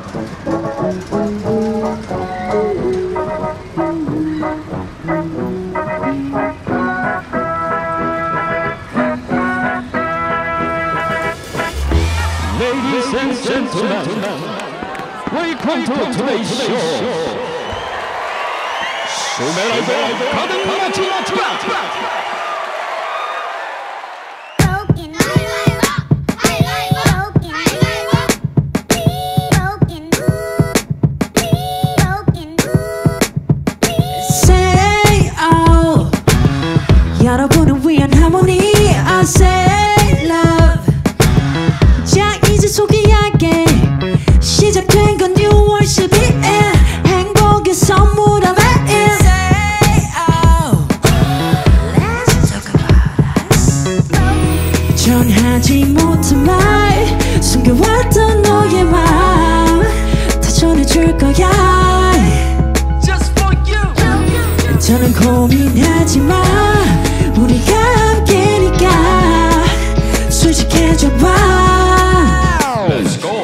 Ladies and gentlemen, welcome to today's show. 소매라고 가득 마치마. 여러분을 위한 하모니 I say love 자 이제 소개할게 시작된 건 6월 12일 행복의 선물 하나 Say oh Let's talk about us 전하지 못한 말 숨겨왔던 너의 마음 다 전해줄 거야 Just for you 더는 고민하지 마 우리가 함께니까 솔직해져봐 Let's go.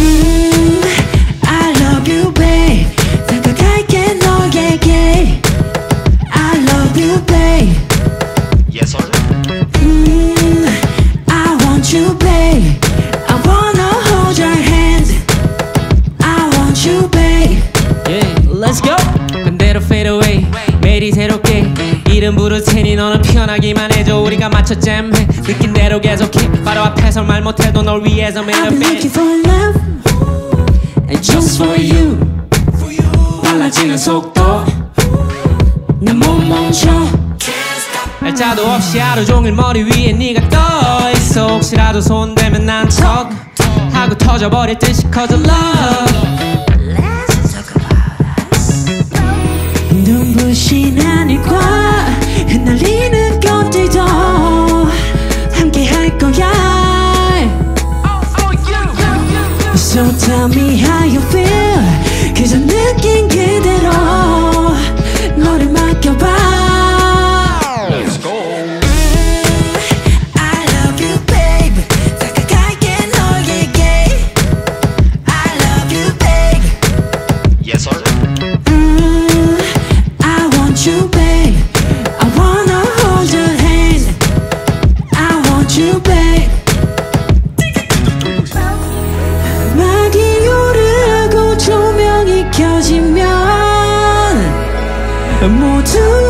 I love you babe 다가갈게 너에게 I love you babe Yes sir. I want you babe I wanna hold your hand I want you babe Yeah, let's go. 그대로 fade away 매일이 새롭게 이름 부를 테니 너는 편하기만 해줘 우리가 맞춰 잼해 느낀 대로 계속해 바로 앞에서 말 못해도 널 위해서 I've 매일 been looking for love And just for you 빨라지는 속도 난 못 멈춰 날짜도 없이 하루 종일 머리 위에 네가 떠있어 혹시라도 손대면 난 척 하고 터져버릴 듯이 cause of love 눈부신 하늘과 흩날리는 꽃들도 함께 할 거야 So tell me how you feel 그저 느낀 그대로 너를 맡겨봐 Let's go. I love you babe 다가갈게 너에게 I love you babe Yes sir. I want you babe I wanna hold your hand I want you babe 막이 오르고 조명이 켜지면 모두